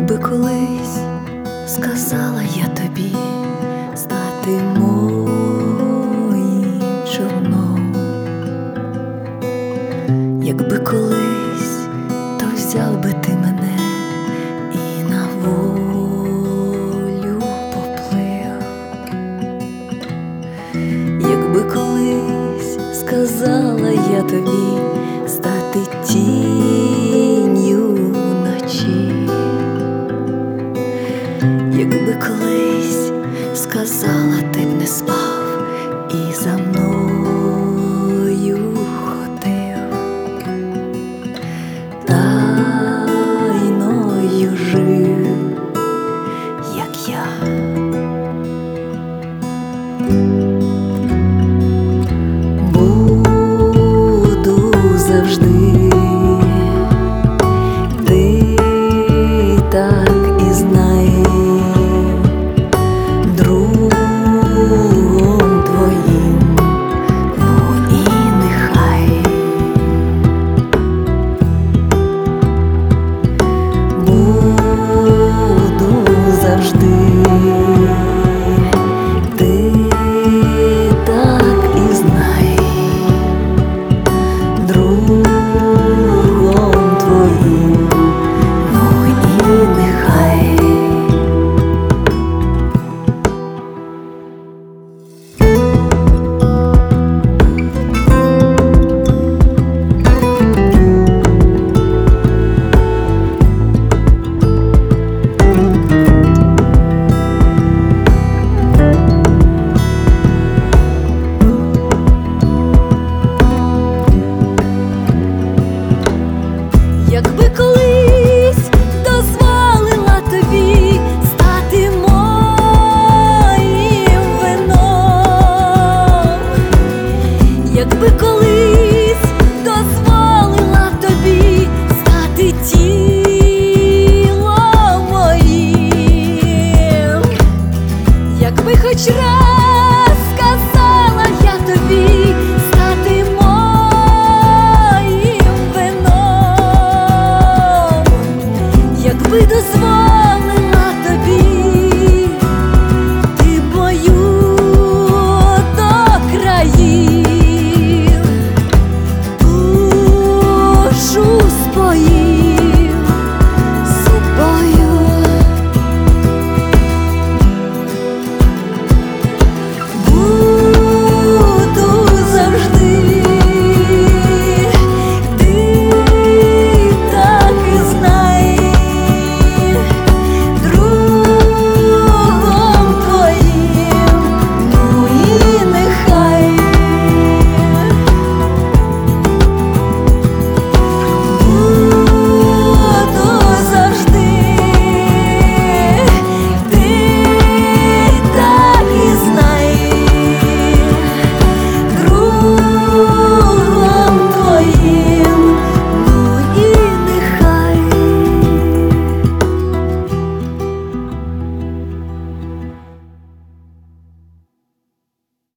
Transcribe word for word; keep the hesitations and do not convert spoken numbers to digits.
Якби колись сказала я тобі стати моїм човном, якби колись, то взяв би ти мене і на волю поплив. Якби колись сказала я тобі стати тінню вночі, якби колись сказала, ти б не спав і за мною ходив, тайною жив, як я. Буду завжди, ти так і знай, другом твоїм, ну і нехай. Буду завжди, ти так і знай, другом твоїм, ну і нехай. Якби колись дозволила тобі стати моїм вином, якби колись